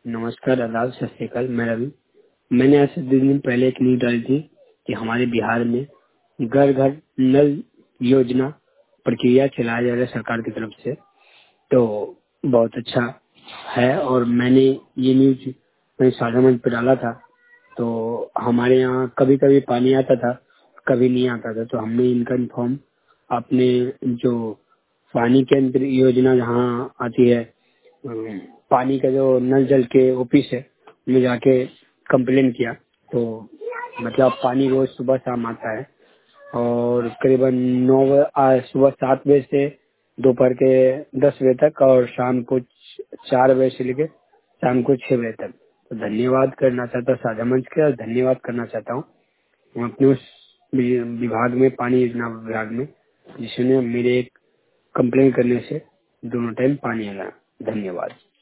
नमस्कार, आदाब, सत श्री अकाल। मैं रवि। मैंने आज से 2 दिन पहले एक न्यूज डाली थी कि हमारे बिहार में घर घर नल योजना प्रक्रिया चलाया जा रहा है सरकार की तरफ से। तो बहुत अच्छा है और मैंने ये न्यूज मैं साझा मंच पे डाला था। तो हमारे यहाँ कभी कभी पानी आता था, कभी नहीं आता था। तो हमने इनका इन्फॉर्म अपने जो पानी केंद्र योजना जहाँ आती है, पानी का जो नल जल के ऑफिस है, में जाके कंप्लेन किया। तो मतलब पानी रोज सुबह शाम आता है और करीबन सुबह 7 बजे से दोपहर के 10 बजे तक और शाम को 4 बजे से लेके शाम को 6 बजे तक। तो धन्यवाद करना चाहता हूँ साझा मंच के, और धन्यवाद करना चाहता हूँ मैं अपने उस विभाग में, पानी योजना विभाग में, जिसने मेरे कंप्लेन करने से दोनों टाइम पानी आया। धन्यवाद।